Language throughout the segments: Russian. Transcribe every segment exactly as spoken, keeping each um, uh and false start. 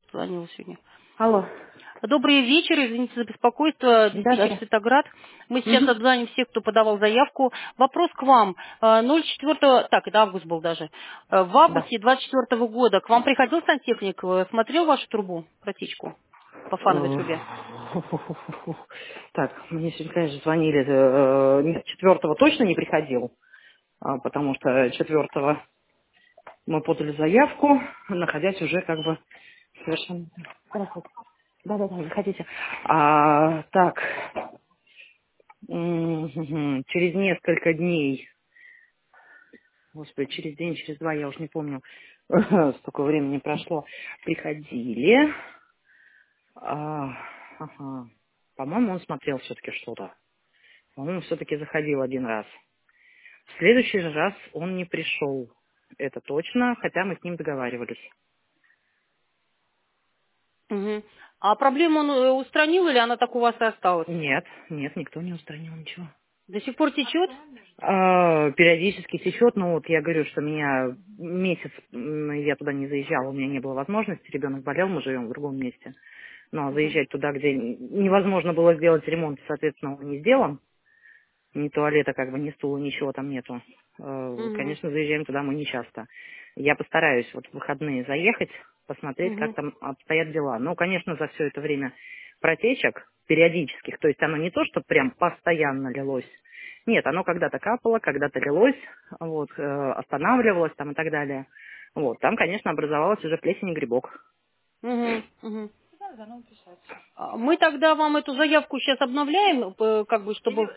звонила сегодня. Алло. Добрый вечер, извините за беспокойство, Да, да, диспетчер да. Светоград. Мы сейчас Мгм. обзвоним всех, кто подавал заявку. Вопрос к вам. Э, ноль четыре, так, это август был даже. Э, В Да. августе двадцать четвёртого года к вам приходил сантехник, э, смотрел вашу трубу, протечку по фановой Э, трубе? Так, мне сегодня, конечно, звонили. э, Нет, четвертого точно не приходил, а, потому что четвертого мы подали заявку, находясь уже как бы совершенно... Здравствуйте. Да-да-да, заходите. А, так, м, мгм, через несколько дней, господи, через день, через два, я уж не помню, столько времени прошло, приходили. А, ага. По-моему, он смотрел все-таки что-то. По-моему, все-таки заходил один раз. В следующий же раз он не пришел. Это точно, хотя мы с ним договаривались. Мгм. А проблему он э, устранил или она так у вас и осталась? Нет, нет, никто не устранил ничего. До сих пор течет? А, периодически течет, но вот я говорю, что меня месяц, м, я туда не заезжала, у меня не было возможности, ребенок болел, мы живем в другом месте. Но Мгм. заезжать туда, где невозможно было сделать ремонт, соответственно, он не сделан. Ни туалета, как бы, ни стула, ничего там нету. Э, Мгм. Конечно, заезжаем туда мы не часто. Я постараюсь вот в выходные заехать, посмотреть, как Мгм. там обстоят дела. Но, конечно, за все это время протечек периодических, то есть оно не то, что прям постоянно лилось. Нет, оно когда-то капало, когда-то лилось, вот, э, останавливалось там и так далее. Вот, там, конечно, образовалась уже плесень и грибок. Мгм. Мгм. А мы тогда вам эту заявку сейчас обновляем, э, как бы, чтобы...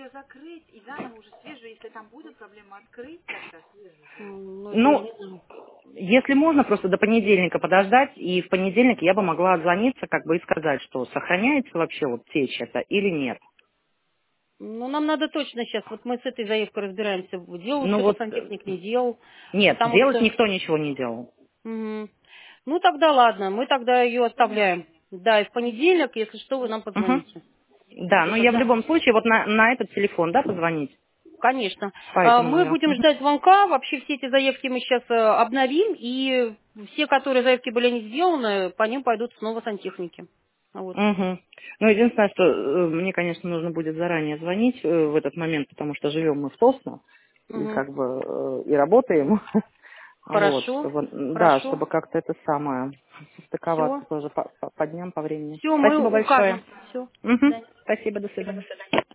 М, Ну, это я Ну, не знаю. если можно, просто до понедельника подождать, и в понедельник я бы могла отзвониться, как бы и сказать, что сохраняется вообще вот течь это или нет. Ну, нам надо точно сейчас, вот мы с этой заявкой разбираемся, делал Ну что-то вот, э, сантехник, не делал, нет, потому делать что... никто ничего не делал. Мгм. Ну, тогда ладно, мы тогда ее оставляем. Да, и в понедельник, если что, вы нам Мгм. позвоните. Да, но Уже я в тогда. любом случае вот на, на этот телефон, да, позвонить, Конечно. по А, этому Мы номеру. будем Мгм. ждать звонка. Вообще все эти заявки мы сейчас э, обновим, и все, которые заявки были не сделаны, по ним пойдут снова сантехники. Вот. Мгм. Ну, единственное, что э, мне, конечно, нужно будет заранее звонить э, в этот момент, потому что живем мы в Тосно, и Мгм. как бы э, и работаем. Вот, Хорошо. чтобы, м, да, Хорошо. чтобы как-то это самое, Все. состыковаться тоже по, по- по дням, по времени. Все, мы Спасибо большое. укажем. Все. До Мгм. свидания. Спасибо, до свидания.